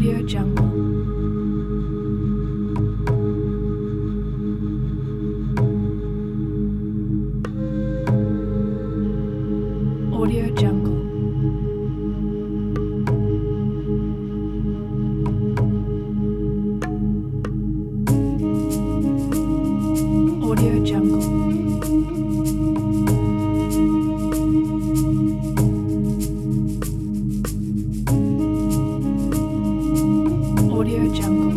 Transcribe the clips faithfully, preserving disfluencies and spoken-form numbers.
Audio Jungle. Audio Jungle. Audio Jungle. Audio Jungle.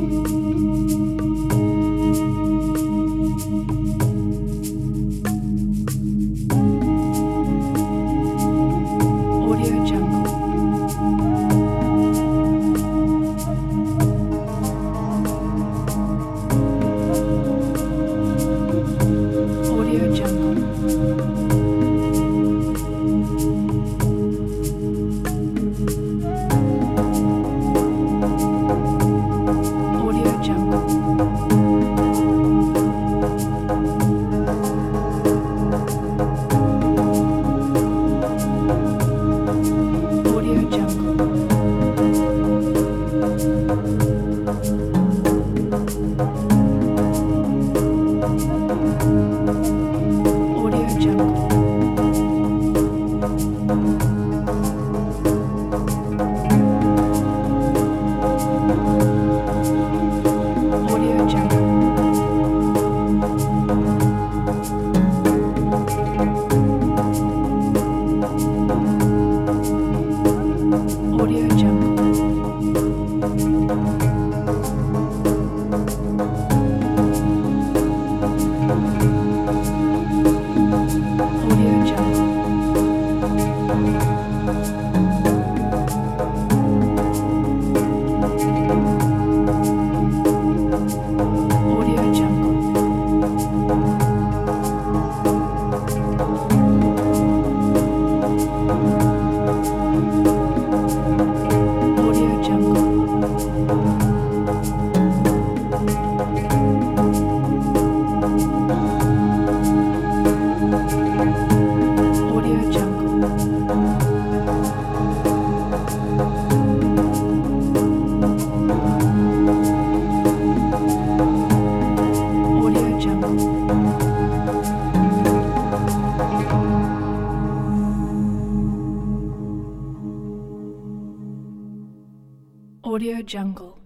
Audio Jungle. Audio Jungle. Audio Jungle. Audio Jungle. Audio Jungle. Audio Jungle. Audio Jungle. Audio Jungle. Audio Jungle. Audio Jungle. Audio Jungle. Audio Jungle. Audio Jungle.